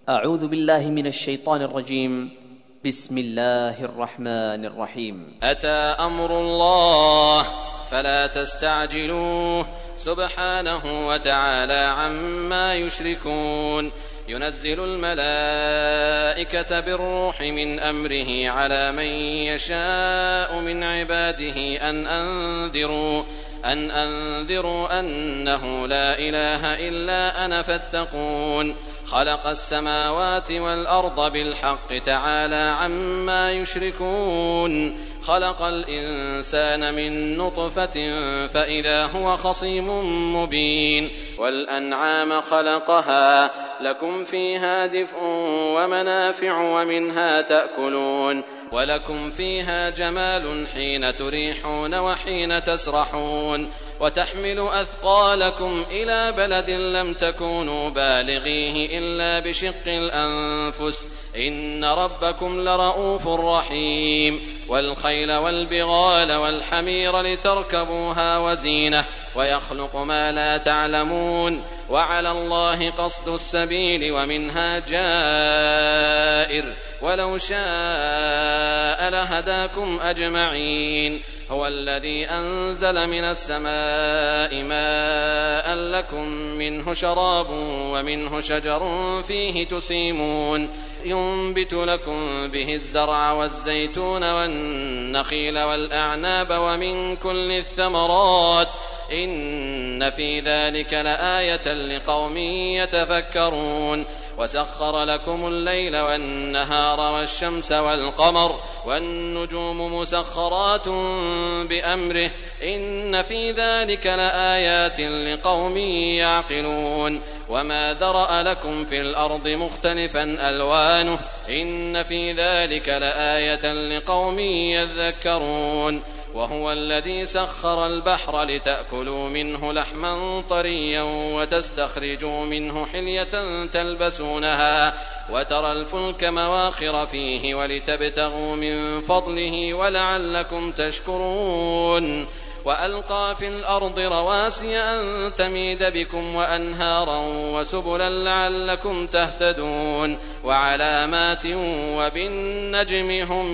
أعوذ بالله من الشيطان الرجيم. بسم الله الرحمن الرحيم. أتى أمر الله فلا تستعجلوه سبحانه وتعالى عما يشركون. ينزل الملائكة بالروح من أمره على من يشاء من عباده أن أنذروا أنه لا إله إلا أنا فاتقون. خلق السماوات والأرض بالحق تعالى عما يشركون. خلق الإنسان من نطفة فإذا هو خصيم مبين. والأنعام خلقها لكم فيها دفء ومنافع ومنها تأكلون ولكم فيها جمال حين تريحون وحين تسرحون. وتحمل أثقالكم إلى بلد لم تكونوا بالغيه إلا بشق الأنفس إن ربكم لرؤوف رحيم. والخيل والبغال والحمير لتركبوها وزينة ويخلق ما لا تعلمون. وعلى الله قصد السبيل ومنها جائر ولو شاء لهداكم أجمعين. هو الذي أنزل من السماء ماء لكم منه شراب ومنه شجر فيه تسيمون. ينبت لكم به الزرع والزيتون والنخيل والأعناب ومن كل الثمرات إن في ذلك لآية لقوم يتفكرون. وسخر لكم الليل والنهار والشمس والقمر والنجوم مسخرات بأمره إن في ذلك لآيات لقوم يعقلون. وما ذرأ لكم في الأرض مختلفا ألوانه إن في ذلك لآية لقوم يذكرون. وهو الذي سخر البحر لتأكلوا منه لحما طريا وتستخرجوا منه حلية تلبسونها وترى الفلك مواخر فيه ولتبتغوا من فضله ولعلكم تشكرون. وألقى في الأرض رواسي أن تميد بكم وأنهارا وسبلا لعلكم تهتدون. وعلامات وبالنجم هم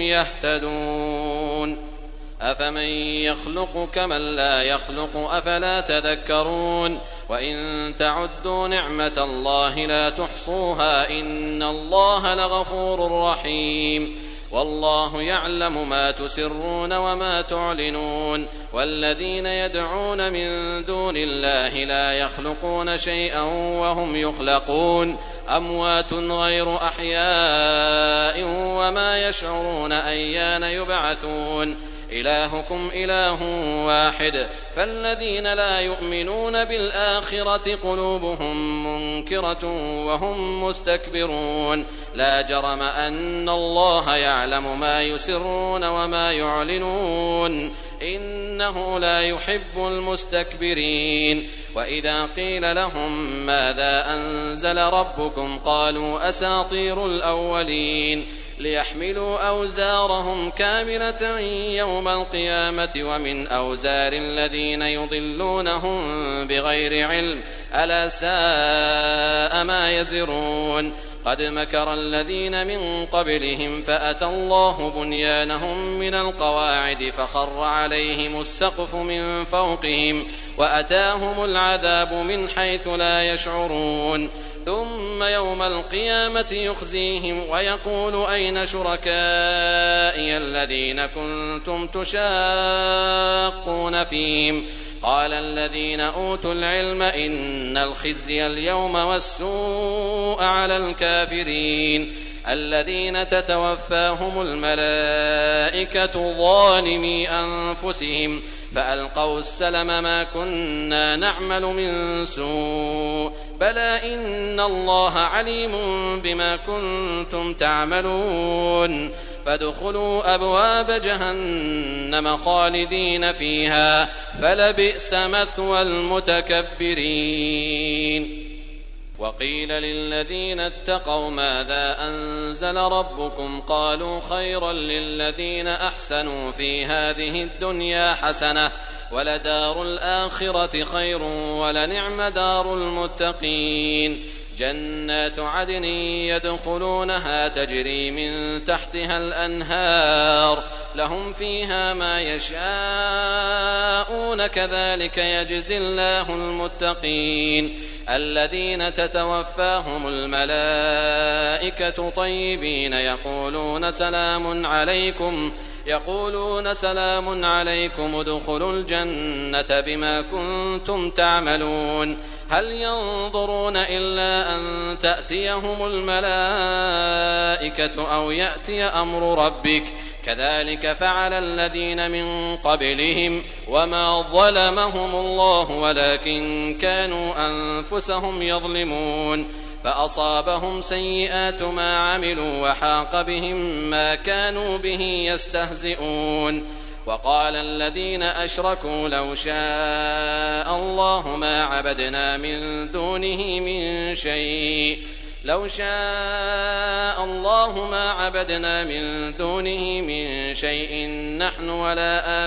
يهتدون. أفمن يخلق كمن لا يخلق أفلا تذكرون. وإن تعدوا نعمة الله لا تحصوها إن الله لغفور رحيم. والله يعلم ما تسرون وما تعلنون. والذين يدعون من دون الله لا يخلقون شيئا وهم يخلقون أموات غير أحياء وما يشعرون أيان يبعثون. إلهكم إله واحد فالذين لا يؤمنون بالآخرة قلوبهم منكرة وهم مستكبرون. لا جرم أن الله يعلم ما يسرون وما يعلنون إنه لا يحب المستكبرين. وإذا قيل لهم ماذا أنزل ربكم قالوا أساطير الأولين. ليحملوا أوزارهم كاملة يوم القيامة ومن أوزار الذين يضلونهم بغير علم ألا ساء ما يزرون. قد مكر الذين من قبلهم فأتى الله بنيانهم من القواعد فخر عليهم السقف من فوقهم وأتاهم العذاب من حيث لا يشعرون. ثم يوم القيامة يخزيهم ويقول أين شركائي الذين كنتم تشاقون فيهم قال الذين أوتوا العلم إن الخزي اليوم والسوء على الكافرين الذين تتوفاهم الملائكة ظالمي أنفسهم فألقوا السلم ما كنا نعمل من سوء بلى إن الله عليم بما كنتم تعملون. فادخلوا أبواب جهنم خالدين فيها فلبئس مثوى المتكبرين. وقيل للذين اتقوا ماذا أنزل ربكم قالوا خيرا للذين أحسنوا في هذه الدنيا حسنة ولدار الآخرة خير ولنعم دار المتقين. جنات عدن يدخلونها تجري من تحتها الأنهار لهم فيها ما يشاءون كذلك يجزي الله المتقين الذين تتوفاهم الملائكة طيبين يقولون سلام عليكم ادخلوا الجنة بما كنتم تعملون هل ينظرون إلا أن تأتيهم الملائكة أو يأتي أمر ربك كذلك فعل الذين من قبلهم وما ظلمهم الله ولكن كانوا أنفسهم يظلمون فأصابهم سيئات ما عملوا وحاق بهم ما كانوا به يستهزئون وقال الذين أشركوا لو شاء الله ما عبدنا من دونه من شيء نحن ولا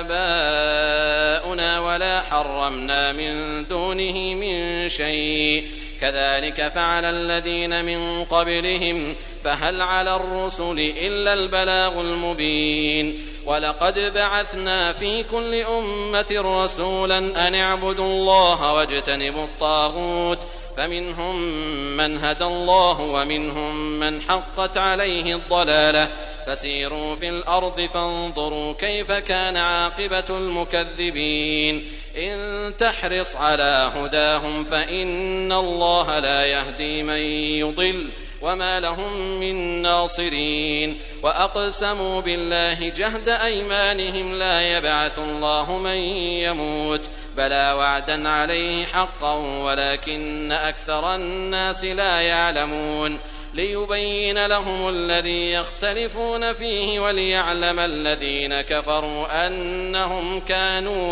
آباؤنا ولا حرمنا من دونه من شيء كذلك فعل الذين من قبلهم فهل على الرسل إلا البلاغ المبين ولقد بعثنا في كل أمة رسولا أن اعبدوا الله واجتنبوا الطاغوت فمنهم من هدى الله ومنهم من حقت عليه الضلالة فسيروا في الأرض فانظروا كيف كان عاقبة المكذبين إن تحرص على هداهم فإن الله لا يهدي من يضل وما لهم من ناصرين وأقسموا بالله جهد أيمانهم لا يبعث الله من يموت بلى وعدا عليه حقا ولكن أكثر الناس لا يعلمون ليبين لهم الذي يختلفون فيه وليعلم الذين كفروا أنهم كانوا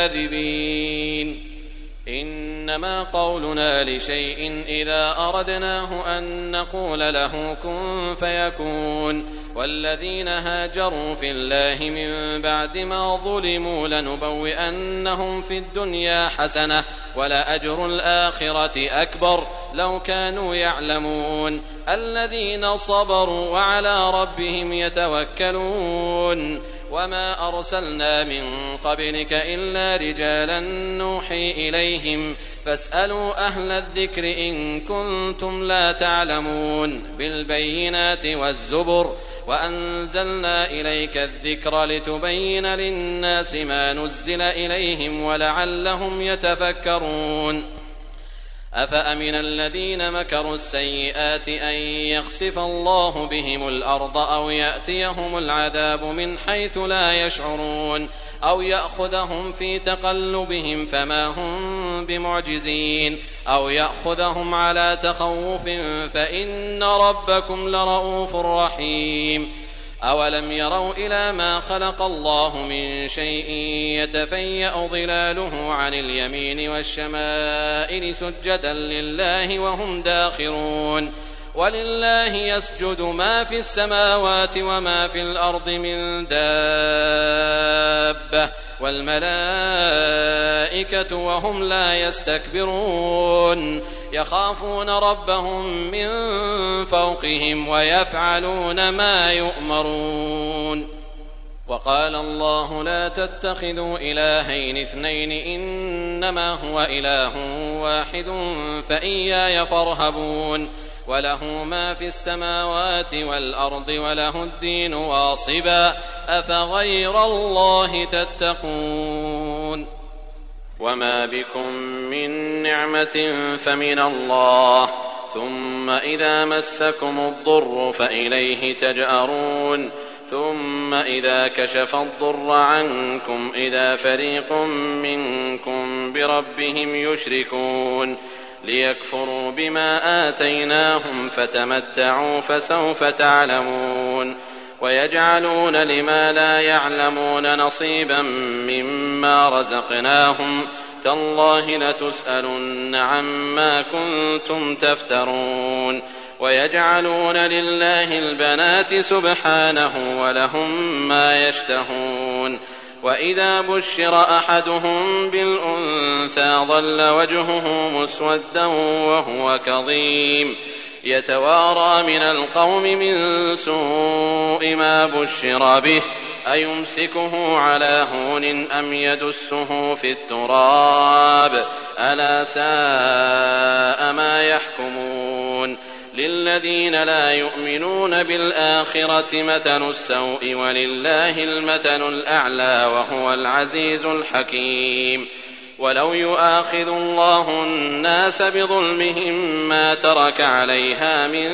كاذبين إنما قولنا لشيء إذا أردناه أن نقول له كن فيكون والذين هاجروا في الله من بعد ما ظلموا لنبوئنهم في الدنيا حسنة ولأجر الآخرة أكبر لو كانوا يعلمون الذين صبروا وعلى ربهم يتوكلون وما أرسلنا من قبلك إلا رجالا نوحي إليهم فاسألوا أهل الذكر إن كنتم لا تعلمون بالبينات والزبر وأنزلنا إليك الذكر لتبين للناس ما نزل إليهم ولعلهم يتفكرون أفأمن الذين مكروا السيئات أن يخسف الله بهم الأرض أو يأتيهم العذاب من حيث لا يشعرون أو يأخذهم في تقلبهم فما هم بمعجزين أو يأخذهم على تخوف فإن ربكم لرؤوف رحيم أولم يروا إلى ما خلق الله من شيء يتفيأ ظلاله عن اليمين والشمائل سجدا لله وهم داخرون ولله يسجد ما في السماوات وما في الأرض من دابة والملائكة وهم لا يستكبرون يخافون ربهم من فوقهم ويفعلون ما يؤمرون وقال الله لا تتخذوا إلهين اثنين إنما هو إله واحد فإياي فارهبون وله ما في السماوات والأرض وله الدين واصبا أفغير الله تتقون وما بكم من نعمة فمن الله ثم إذا مسكم الضر فإليه تجأرون ثم إذا كشف الضر عنكم إذا فريق منكم بربهم يشركون ليكفروا بما آتيناهم فتمتعوا فسوف تعلمون ويجعلون لما لا يعلمون نصيبا مما رزقناهم تالله لتسألن عما كنتم تفترون ويجعلون لله البنات سبحانه ولهم ما يشتهون وإذا بشر أحدهم بالأنثى ظل وجهه مسودا وهو كظيم يتوارى من القوم من سوء ما بشر به أيمسكه على هون أم يدسه في التراب ألا ساء ما يحكمون للذين لا يؤمنون بالآخرة مثل السوء ولله المثل الأعلى وهو العزيز الحكيم ولو يؤاخذ الله الناس بظلمهم ما ترك عليها من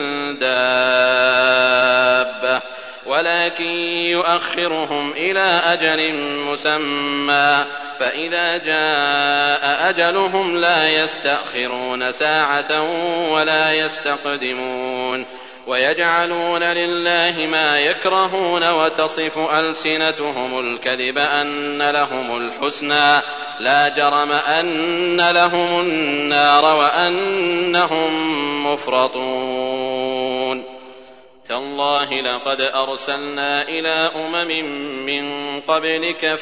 دابة ولكن يؤخرهم إلى أجل مسمى فإذا جاء أجلهم لا يستأخرون ساعة ولا يستقدمون ويجعلون لله ما يكرهون وتصف ألسنتهم الكذب أن لهم الحسنى لا جرم أن لهم النار وأنهم مفرطون تالله لقد أرسلنا إلى من قبلك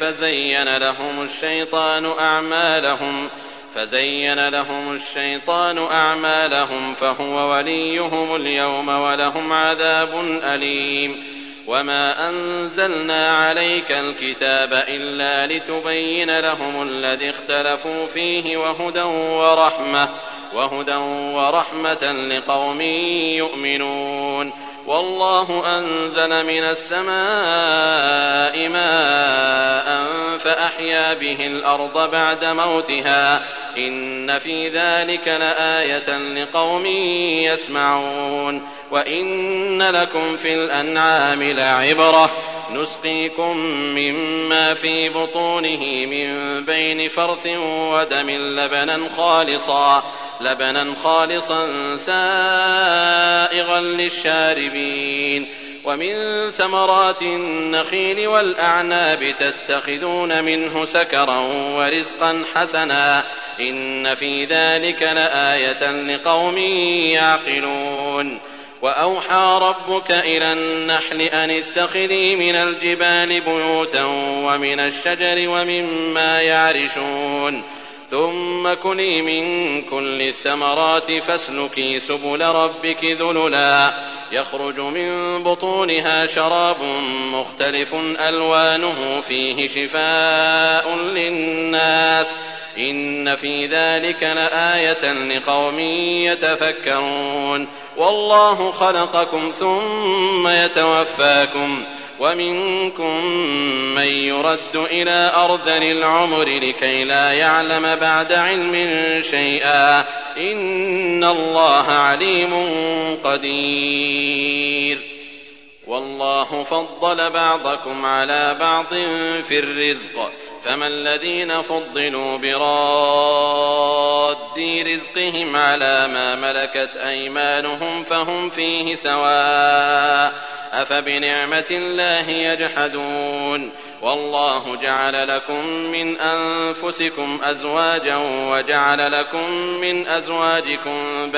فزين لهم الشيطان أعمالهم فهو وليهم اليوم ولهم عذاب أليم وما أنزلنا عليك الكتاب إلا لتبين لهم الذي اختلفوا فيه وهدى ورحمة لقوم يؤمنون والله أنزل من السماء ماء فأحيا به الأرض بعد موتها إن في ذلك لآية لقوم يسمعون وإن لكم في الأنعام لعبرة نسقيكم مما في بطونه من بين فرث ودم لبنا خالصا سائغا للشاربين ومن ثمرات النخيل والأعناب تتخذون منه سكرا ورزقا حسنا إن في ذلك لآية لقوم يعقلون وأوحى ربك إلى النحل أن اتخذي من الجبال بيوتا ومن الشجر ومما يعرشون ثم كلي من كل الثمرات فاسلكي سبل ربك ذللا يخرج من بطونها شراب مختلف ألوانه فيه شفاء للناس إن في ذلك لآية لقوم يتفكرون والله خلقكم ثم يتوفاكم ومنكم من يرد إلى أرذل العمر لكي لا يعلم بعد علم شيئا إن الله عليم قدير والله فضل بعضكم على بعض في الرزق فما الذين فضلوا براد رزقهم على ما ملكت أيمانهم فهم فيه سواء أفبنعمة الله يجحدون والله جعل لكم من أنفسكم أزواجا وجعل لكم من أزواجكم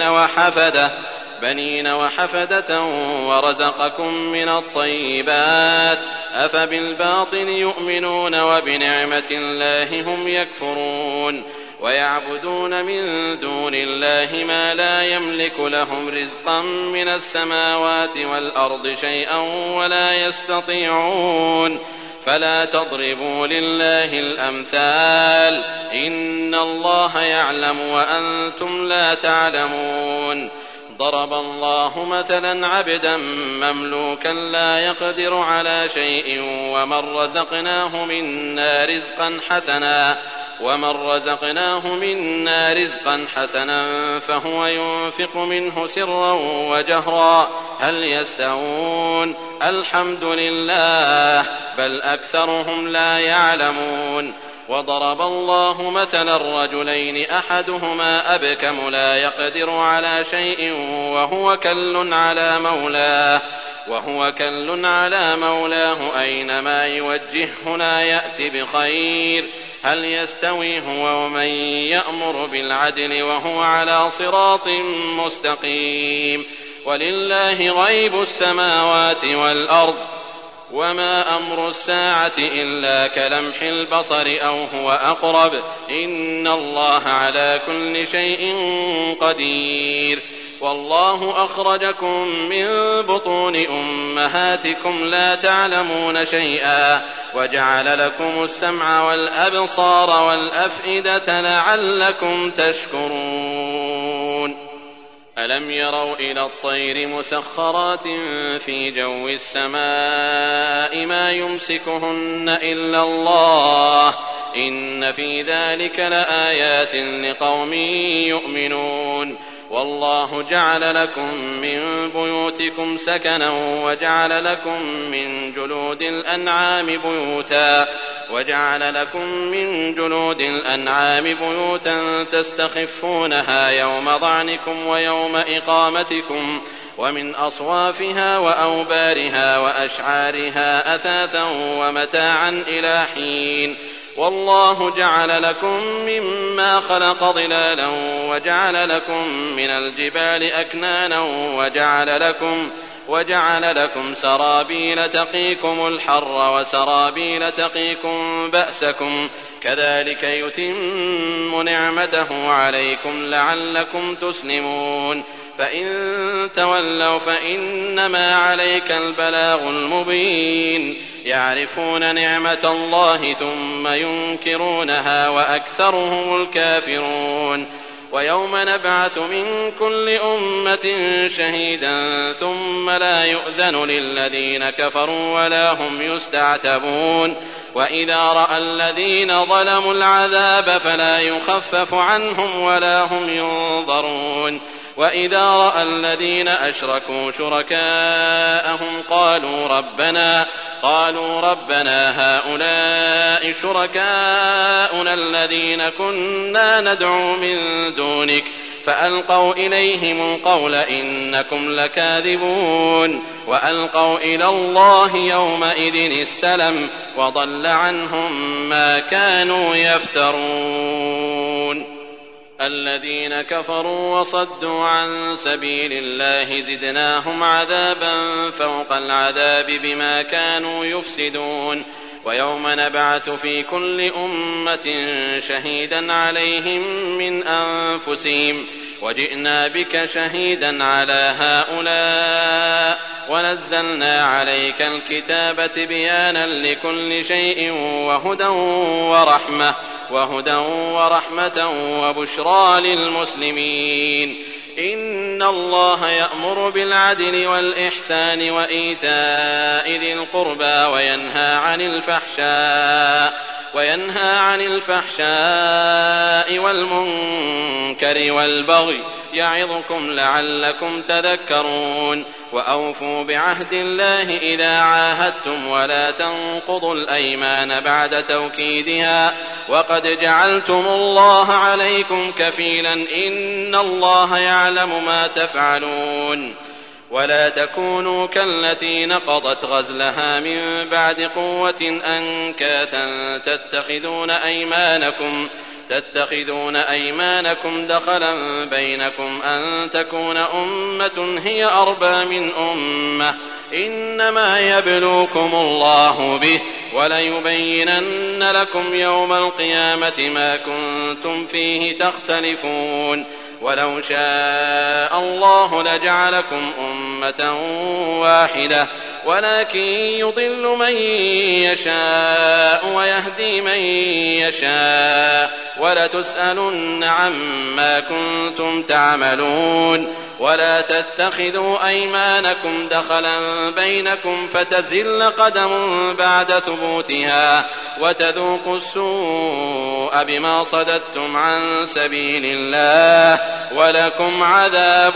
بنين وحفدة ورزقكم من الطيبات أفبالباطل يؤمنون وبنعمة الله هم يكفرون ويعبدون من دون الله ما لا يملك لهم رزقا من السماوات والأرض شيئا ولا يستطيعون فلا تضربوا لله الأمثال إن الله يعلم وأنتم لا تعلمون ضرب الله مثلا عبدا مملوكا لا يقدر على شيء ومن رزقناه منا رزقا حسنا فهو ينفق منه سرا وجهرا هل يستوون الحمد لله بل أكثرهم لا يعلمون وضرب الله مثلا الرجلين أحدهما أبكم لا يقدر على شيء وهو كل على مولاه أينما يوجهه لا يأتي بخير هل يستوي هو ومن يأمر بالعدل وهو على صراط مستقيم ولله غيب السماوات والأرض وما أمر الساعة إلا كلمح البصر أو هو أقرب إن الله على كل شيء قدير والله أخرجكم من بطون أمهاتكم لا تعلمون شيئا وجعل لكم السمع والأبصار والأفئدة لعلكم تشكرون ألم يروا إلى الطير مسخرات في جو السماء ما يمسكهن إلا الله إن في ذلك لآيات لقوم يؤمنون والله جعل لكم من بيوتكم سكنا وجعل لكم من جلود الأنعام بيوتا تستخفونها يوم ظعنكم ويوم إقامتكم ومن أصوافها وأوبارها وأشعارها أثاثا ومتاعا إلى حين والله جعل لكم مما خلق ظلالا وجعل لكم من الجبال أكنانا وجعل لكم سرابيل تقيكم الحر وسرابيل تقيكم بأسكم كذلك يتم نعمته عليكم لعلكم تسلمون فإن تولوا فإنما عليك البلاغ المبين يعرفون نعمة الله ثم ينكرونها وأكثرهم الكافرون ويوم نبعث من كل أمة شهيدا ثم لا يؤذن للذين كفروا ولا هم يستعتبون وإذا رأى الذين ظلموا العذاب فلا يخفف عنهم ولا هم ينظرون وإذا رأى الذين أشركوا شركاءهم قالوا ربنا هؤلاء شركاؤنا الذين كنا ندعو من دونك فألقوا إليهم القول إنكم لكاذبون وألقوا إلى الله يومئذ السلم وضل عنهم ما كانوا يفترون الذين كفروا وصدوا عن سبيل الله زدناهم عذابا فوق العذاب بما كانوا يفسدون ويوم نبعث في كل أمة شهيدا عليهم من أنفسهم وجئنا بك شهيدا على هؤلاء ونزلنا عليك الكتاب تبيانا لكل شيء وهدى ورحمة وبشرى للمسلمين إن الله يأمر بالعدل والإحسان وإيتاء ذي القربى وينهى عن الفحشاء والمنكر والبغي يعظكم لعلكم تذكرون وأوفوا بعهد الله إذا عاهدتم ولا تنقضوا الأيمان بعد توكيدها وقد جعلتم الله عليكم كفيلا إن الله يعلم ما تفعلون ولا تكونوا كالتي نقضت غزلها من بعد قوة أنكاثا تتخذون أيمانكم دخلا بينكم أن تكون أمة هي أربى من أمة إنما يبلوكم الله به وليبينن لكم يوم القيامة ما كنتم فيه تختلفون ولو شاء الله لجعلكم أمة واحدة ولكن يضل من يشاء ويهدي من يشاء ولتسألن عما كنتم تعملون ولا تتخذوا أيمانكم دخلا بينكم فتزل قدم بعد ثبوتها وتذوقوا السوء بما صددتم عن سبيل الله ولكم عذاب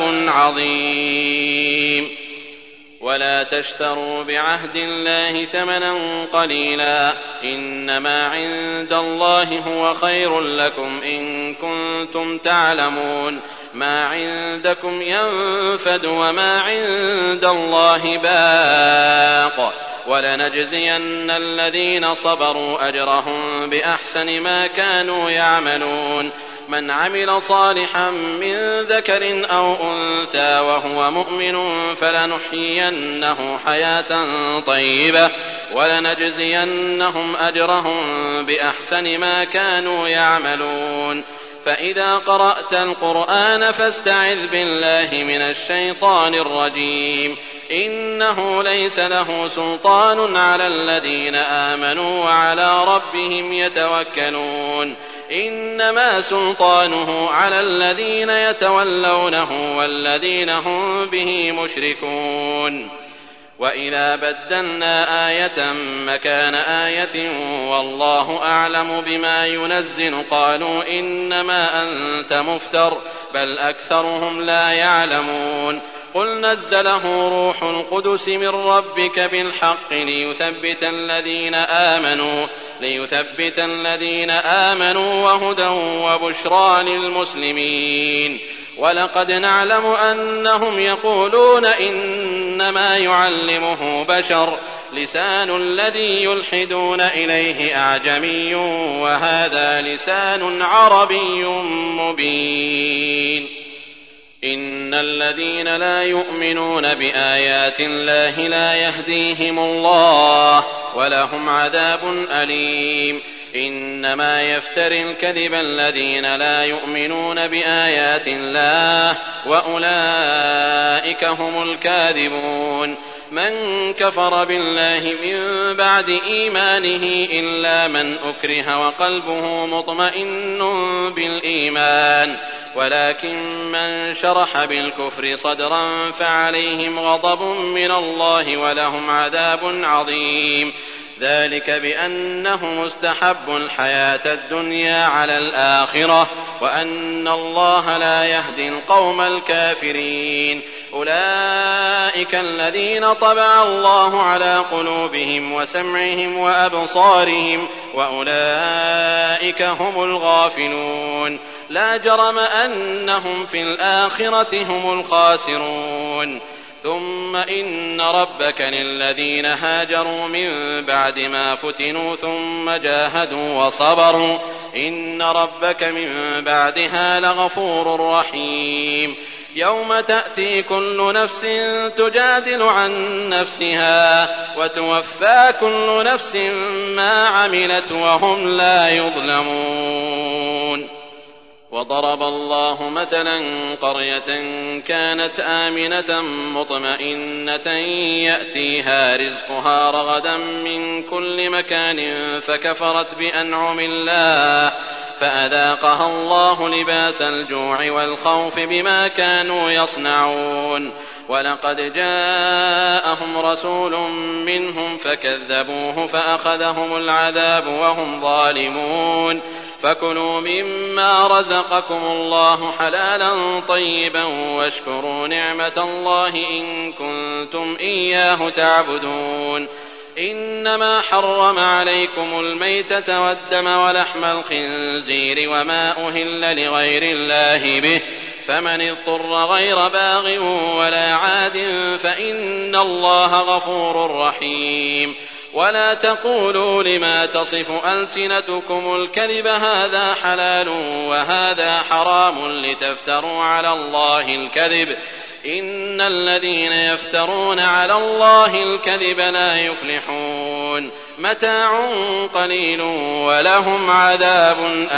عظيم ولا تشتروا بعهد الله ثمنا قليلا إنما عند الله هو خير لكم إن كنتم تعلمون ما عندكم ينفد وما عند الله باق ولنجزين الذين صبروا أجرهم بأحسن ما كانوا يعملون من عمل صالحا من ذكر أو أنثى وهو مؤمن فلنحيينه حياة طيبة ولنجزينهم أجرهم بأحسن ما كانوا يعملون. فإذا قرأت القرآن فاستعذ بالله من الشيطان الرجيم. إنه ليس له سلطان على الذين آمنوا وعلى ربهم يتوكلون. إنما سلطانه على الذين يتولونه والذين هم به مشركون. وإذا بدلنا آية مكان آية والله أعلم بما ينزل قالوا إنما أنت مفتر بل أكثرهم لا يعلمون. قل نزله روح القدس من ربك بالحق ليثبت الذين آمنوا وهدى وبشرى للمسلمين. ولقد نعلم أنهم يقولون إنما يعلمه بشر لسان الذي يلحدون إليه أعجمي وهذا لسان عربي مبين. إن الذين لا يؤمنون بآيات الله لا يهديهم الله ولهم عذاب أليم. إنما يفتري الكذب الذين لا يؤمنون بآيات الله وأولئك هم الكاذبون. من كفر بالله من بعد إيمانه إلا من أكره وقلبه مطمئن بالإيمان ولكن من شرح بالكفر صدرا فعليهم غضب من الله ولهم عذاب عظيم. ذلك بأنهم استحبوا الحياة الدنيا على الآخرة وأن الله لا يهدي القوم الكافرين. أولئك الذين طبع الله على قلوبهم وسمعهم وأبصارهم وأولئك هم الغافلون. لا جرم أنهم في الآخرة هم الخاسرون. ثم إن ربك للذين هاجروا من بعد ما فتنوا ثم جاهدوا وصبروا إن ربك من بعدها لغفور رحيم. يوم تأتي كل نفس تجادل عن نفسها وتوفى كل نفس ما عملت وهم لا يظلمون. وضرب الله مثلا قرية كانت آمنة مطمئنة يأتيها رزقها رغدا من كل مكان فكفرت بأنعم الله فأذاقها الله لباس الجوع والخوف بما كانوا يصنعون. ولقد جاءهم رسول منهم فكذبوه فأخذهم العذاب وهم ظالمون. فكلوا مما رزقكم الله حلالا طيبا واشكروا نعمة الله إن كنتم إياه تعبدون. إنما حرم عليكم الميتة والدم ولحم الخنزير وما أهل لغير الله به فمن اضطر غير باغ ولا عاد فإن الله غفور رحيم. ولا تقولوا لما تصف ألسنتكم الكذب هذا حلال وهذا حرام لتفتروا على الله الكذب إن الذين يفترون على الله الكذب لا يفلحون. متاع قليل ولهم عذاب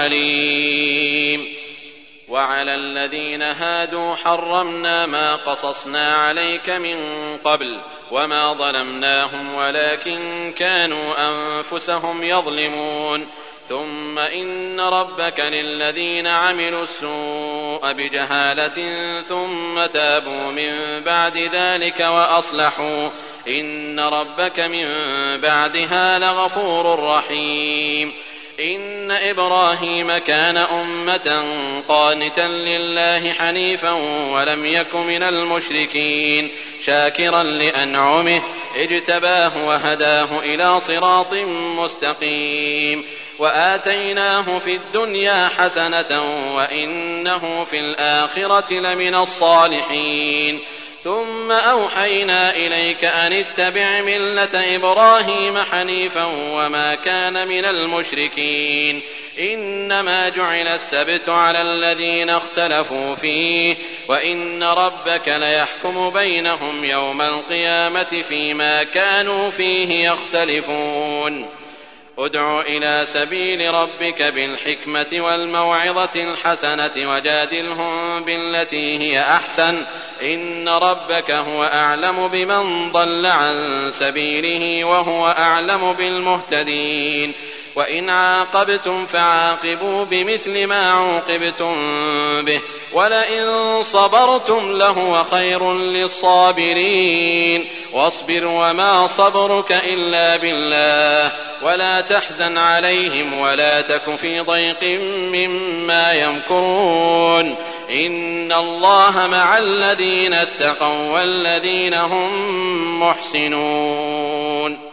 أليم. وعلى الذين هادوا حرمنا ما قصصنا عليك من قبل وما ظلمناهم ولكن كانوا أنفسهم يظلمون. ثم إن ربك للذين عملوا السوء بجهالة ثم تابوا من بعد ذلك وأصلحوا إن ربك من بعدها لغفور رحيم. إن إبراهيم كان أمة قانتا لله حنيفا ولم يك من المشركين شاكرا لأنعمه اجتباه وهداه إلى صراط مستقيم. وآتيناه في الدنيا حسنة وإنه في الآخرة لمن الصالحين. ثم أوحينا إليك أن اتبع ملة إبراهيم حنيفا وما كان من المشركين إنما جعل السبت على الذين اختلفوا فيه وإن ربك ليحكم بينهم يوم القيامة فيما كانوا فيه يختلفون ادع إلى سبيل ربك بالحكمة والموعظة الحسنة وجادلهم بالتي هي أحسن إن ربك هو أعلم بمن ضل عن سبيله وهو أعلم بالمهتدين وإن عاقبتم فعاقبوا بمثل ما عوقبتم به ولئن صبرتم لهو خير للصابرين واصبر وما صبرك إلا بالله ولا تحزن عليهم ولا تك في ضيق مما يمكرون إن الله مع الذين اتقوا والذين هم محسنون.